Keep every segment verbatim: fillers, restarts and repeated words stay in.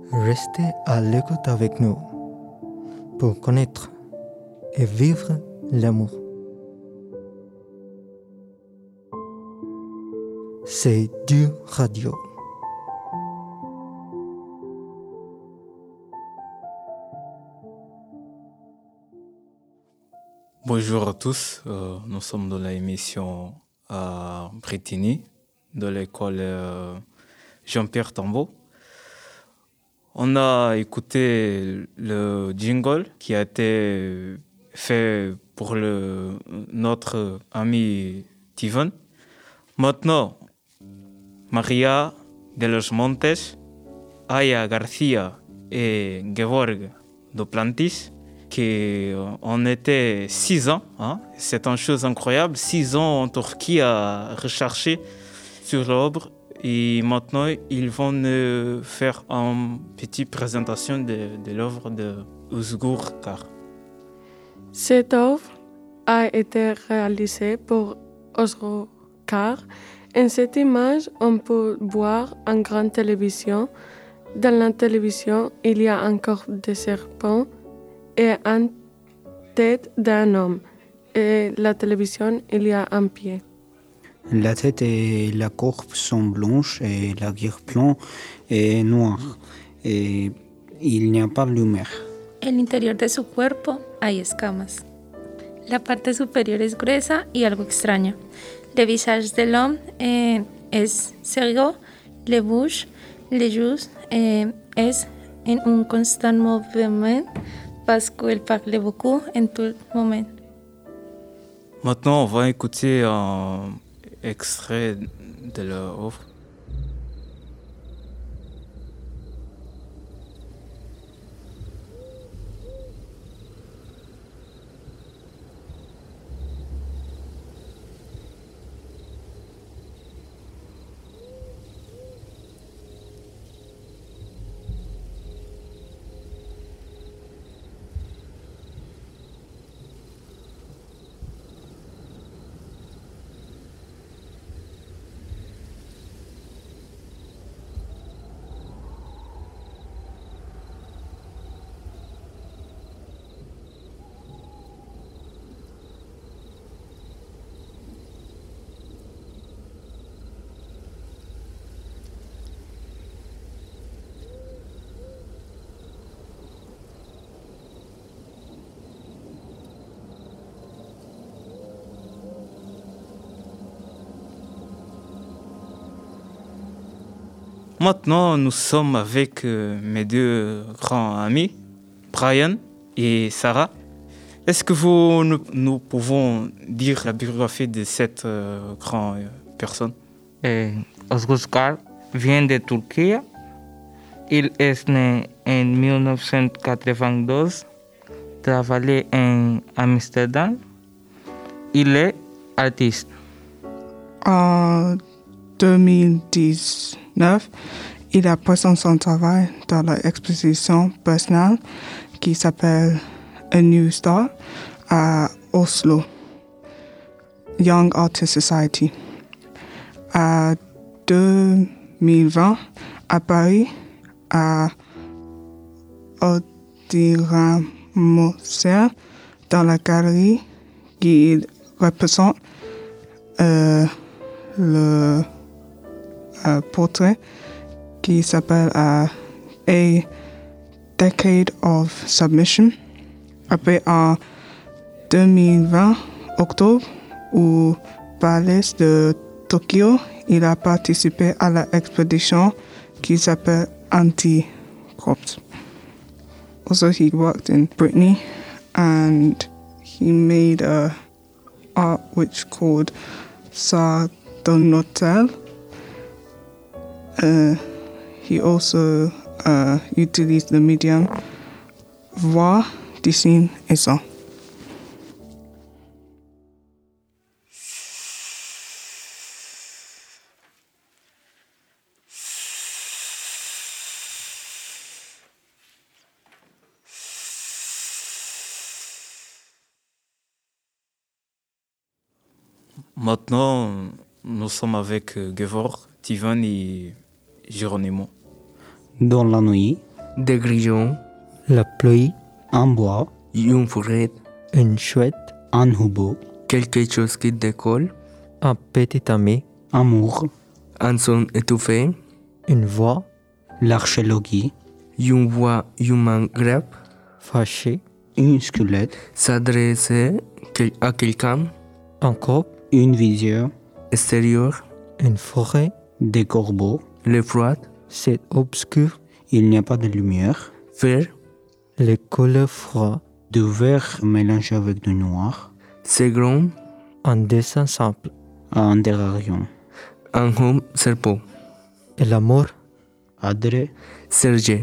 Restez à l'écoute avec nous pour connaître et vivre l'amour. C'est du radio. Bonjour à tous, euh, nous sommes dans l'émission à Bretigny, de l'école euh, Jean-Pierre Tambo. On a écouté le jingle qui a été fait pour le, notre ami Tivan. Maintenant, Maria de los Montes, Aya Garcia et Georg Duplantis, qui ont été six ans, hein? C'est une chose incroyable, six ans en Turquie à rechercher sur l'œuvre. Et maintenant, ils vont nous faire une petite présentation de, de l'œuvre de Özgür Kar. Cette œuvre a été réalisée pour Özgür Kar. En cette image, on peut voir une grande télévision. Dans la télévision, il y a encore des serpents et une tête d'un homme. Et la télévision, il y a un pied. La tête et la courbe sont blanches et l'arrière-plan est noir. Et il n'y a pas de lumière. El interior de su cuerpo hay escamas. La parte superior es gruesa y algo extraña. Le visage de l'homme eh, es sérieux. Le bouche, les joues eh, es en un constant mouvement parce qu'il parle beaucoup en tout moment. Maintenant, on va écouter un extrait de l'œuvre. Maintenant, nous sommes avec euh, mes deux grands amis, Brian et Sarah. Est-ce que vous, nous, nous pouvons dire la biographie de cette euh, grande personne? Eh, Özgür Kar vient de Turquie. Il est né en dix-neuf cent quatre-vingt-douze, travaillé en Amsterdam. Il est artiste. En deux mille dix-neuf, il a présenté son travail dans l'exposition personnelle qui s'appelle A New Start à Oslo, Young Artist Society. En deux mille vingt, à Paris, à Odilon Moselle, dans la galerie qui représente euh, le euh, portrait qui s'appelle uh, A Decade of Submission. Après, en deux mille vingt, octobre, au Palais de Tokyo, il a participé à l'expédition qui s'appelle Anti-Crops. Also, he worked in Brittany and he made a art which called Sardonotel. Uh, he also uh, utilized the medium voix, dessin et son. Maintenant, nous sommes avec Georg, Tivan et Geronimo. Dans la nuit, des grillons, la pluie, un bois, une forêt, une chouette, un houblon, quelque chose qui décolle, un petit ami, amour, un son étouffé, une voix, l'archéologie, une voix humaine grave, fâché, une squelette, s'adresser quel- à quelqu'un, un groupe, une visière, extérieur, une forêt, des corbeaux, le froid, c'est obscur, il n'y a pas de lumière, faire, les couleurs froides, du vert mélangé avec du noir, c'est grand, un dessin simple, un terrarium, un homme serpent, et l'amour, adré, Serge.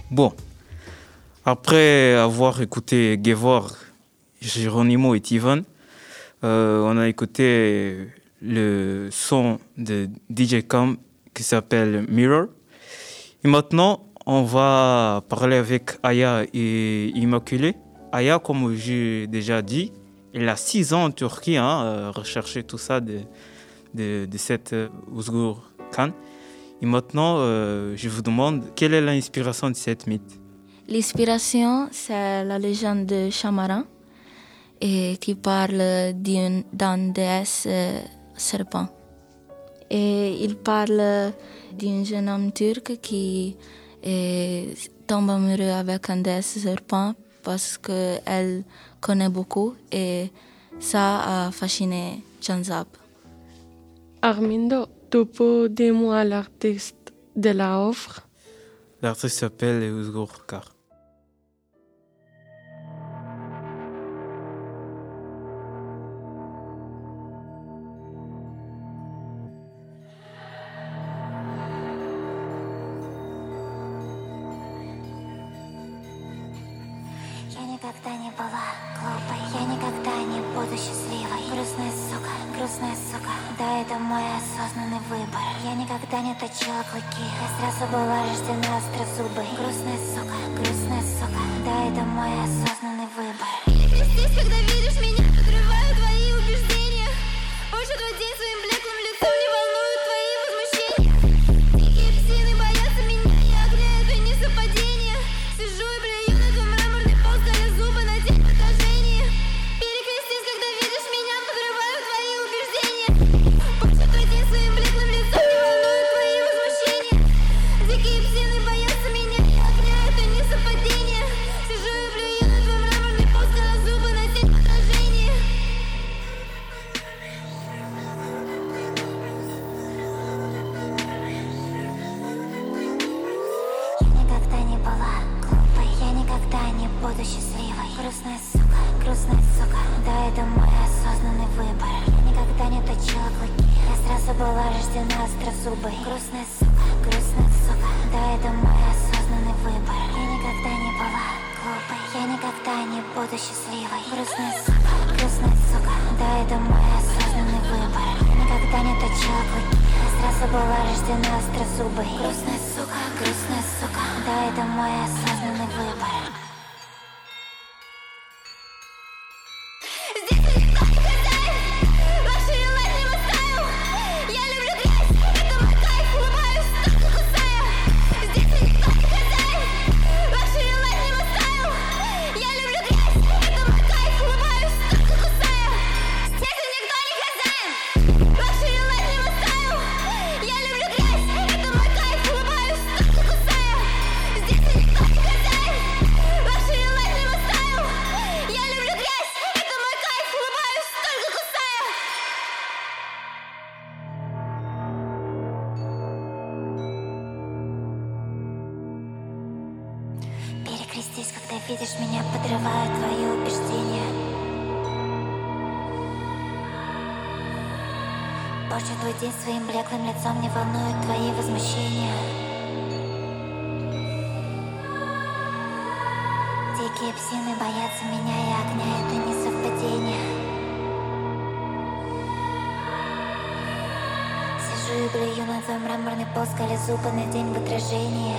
Bon, après avoir écouté Gevor, Geronimo et Tivan, euh, on a écouté le son de D J Cam qui s'appelle Mirror. Et maintenant, on va parler avec Aya et Immaculée. Aya, comme j'ai déjà dit, elle a six ans en Turquie, hein, euh, recherché tout ça de, de, de cette euh, Özgür Khan. Et maintenant, euh, je vous demande, quelle est l'inspiration de cette mythe? L'inspiration, c'est la légende de Shamaran, et qui parle d'une, d'une déesse euh, serpent. Et il parle d'un jeune homme turc qui euh, tombe amoureux avec une déesse serpent parce qu'elle connaît beaucoup et ça a fasciné Canzab. Armindo, tu peux dire-moi l'artiste de la œuvre? L'artiste s'appelle Özgür Kar. Я никогда не была глупой, я никогда не буду счастливой. Грустная сука, грустная сука, да, это мой осознанный выбор. Я никогда не точила клыки, я сразу была рождена острозубой. Грустная сука, грустная сука, да, это мой осознанный выбор. Перекрестись, когда видишь меня, подрываю твои убеждения. Больше твой день своим блеклым лицом не волнуют твои возмущения. Дикие псины боятся меня, и огня это не совпадение. Сижу и блюю на твой мраморный пол, скаля зубы на день отражения. Перекрестись, когда видишь меня, подрываю твои убеждения. Больше твой день своим блеклым лицом не волнуют твои возмущения. Дикие псины боятся меня, и огня это не совпадение. Сижу и блюю на твой мраморный пол, скаля зубы на день отражения. Я никогда не была глупой, я никогда не буду счастливой. Грустная сука, грустная сука, да, это мой осознанный выбор. Я никогда не точила клыки, я сразу была рождена острозубой. Грустная сука, грустная сука, да, это мой осознанный выбор. Я никогда не была глупой, я никогда не буду счастливой. Грустная сука, грустная сука, да, это мой осознанный выбор. Я никогда не точила клыки, я сразу была рождена острозубой. Грустная сука, грустная сука, да, это мой осознанный выбор. Здесь никто не хозяин, luxury life не мой стайл. Я люблю грязь, это мой кайф, улыбаюсь, только кусая. Здесь никто не хозяин, luxury life не мой стайл. Я люблю грязь, это мой кайф, улыбаюсь, только кусая. Здесь никто не хозяин, luxury life не мой стайл. Я люблю грязь, это мой кайф, улыбаюсь, только кусая. Здесь никто не хозяин, luxury life не мой стайл. Я люблю грязь, это мой кайф, улыбаюсь, только кусая. Перекрестись, когда видишь меня, подрываю твои убеждения. Больше твой день своим блеклым лицом не волнуют твои возмущения. Дикие псины боятся меня, и огня это не совпадение. Сижу и блюю на твой мраморный пол, скаля зубы на день в отражении.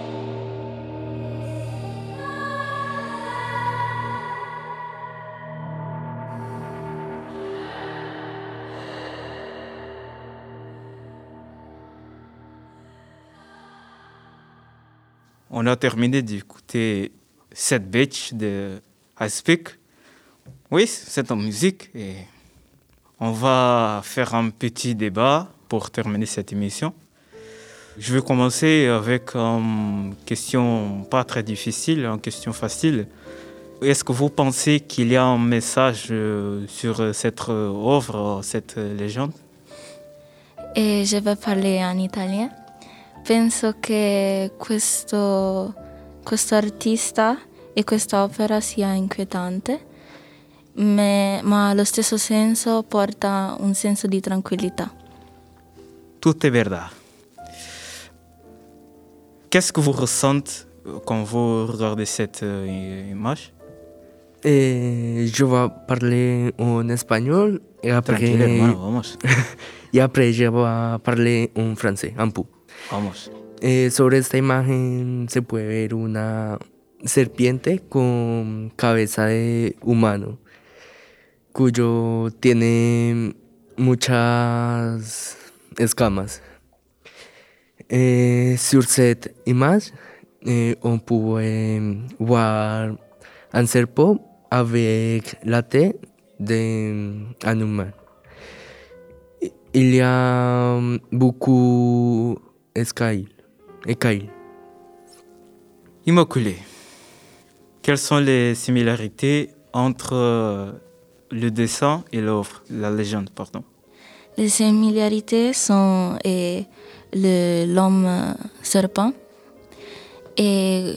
On a terminé d'écouter cette bitch de I Speak. Oui, c'est en musique et on va faire un petit débat pour terminer cette émission. Je vais commencer avec une question pas très difficile, une question facile. Est-ce que vous pensez qu'il y a un message sur cette œuvre, cette légende? E je vais parler en italien. Penso che questo, questo artista e questa opera sia inquietante, ma, ma allo stesso senso porta un senso di tranquillità. Tout est verdad. Qu'est-ce que vous ressentez quand vous regardez cette euh, image? Et je vais parler en espagnol et après, Tranquille, hermano, vamos. y après je vais parler en français, un peu. Vamos. Eh, sobre esta imagen se puede ver una serpiente con cabeza de humano, cuyo tiene muchas escamas. Eh, sur cette image, eh, on peut voir un serpent avec la tête d'un humain. Il y a beaucoup d'écailles. écailles. Immaculée, quelles sont les similarités entre euh, le dessin et l'œuvre, la légende, pardon? Les similarités sont eh, le- l'homme euh, serpent et,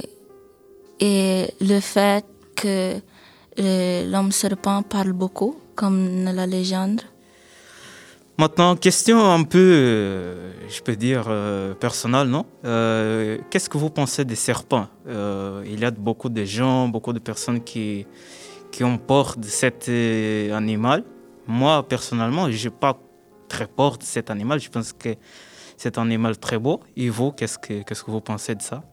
et le fait que le- l'homme serpent parle beaucoup, comme dans la légende. Maintenant, question un peu, euh, je peux dire, euh, personnelle, non? Euh, Qu'est-ce que vous pensez des serpents? Euh, Il y a beaucoup de gens, beaucoup de personnes qui, qui ont peur de cet euh, animal. Moi, personnellement, je n'ai pas très peur de cet animal. Je pense que c'est un animal très beau. Et vous, qu'est-ce que, qu'est-ce que vous pensez de ça?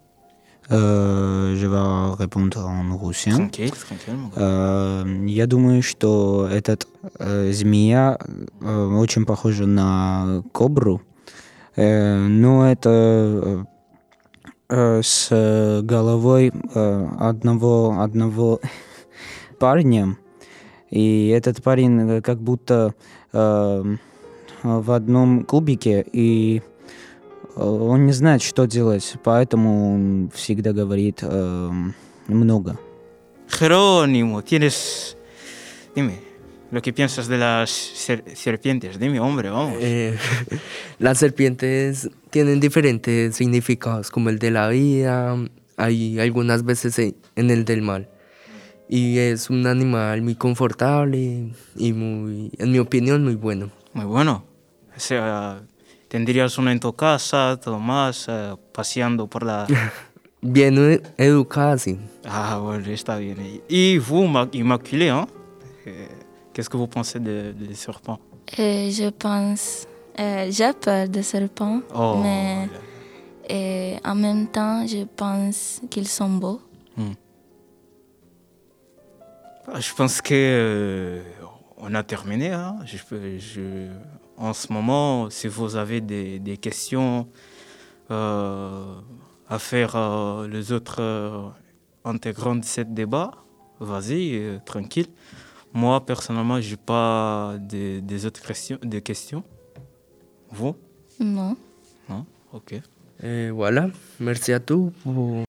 Э, Je vais répondre en russe. Tranquille, tranquille. mon gars. Э, Я думаю, что этот э, змея э, очень похожа на кобру, Э, но это э, э, с головой э, одного, одного парня. И этот парень э, как будто э, в одном кубике, и э, он не знает, что делать, поэтому он всегда говорит э, много. Jerónimo, tienes... Dime, lo que piensas de las ser- serpientes. Dime, hombre, vamos. Eh, las serpientes tienen diferentes significados, como el de la vida, hay algunas veces en en el del mal. Y es un animal muy confortable y muy, en mi opinión, muy bueno. Muy bueno. O sea, tendrías una en tu casa, todo más, eh, paseando por la... Bien e- educada, sí. Ah, bueno, está bien. Et vous, Ma- Immaculée, hein? Euh, qu'est-ce que vous pensez des de, des serpents? Et je pense, euh, j'ai peur des serpents, Oh, mais et en même temps, je pense qu'ils sont beaux. Ah, je pense que euh, on a terminé. Hein? Je, peux- je- en ce moment, si vous avez des, des questions euh, à faire euh, les autres euh, intégrants de ce débat, vas-y, euh, tranquille. Moi, personnellement, je n'ai pas de- des autres questions, des questions. Vous? Non. Non? Ok. Eh, voilà, merci à tous pour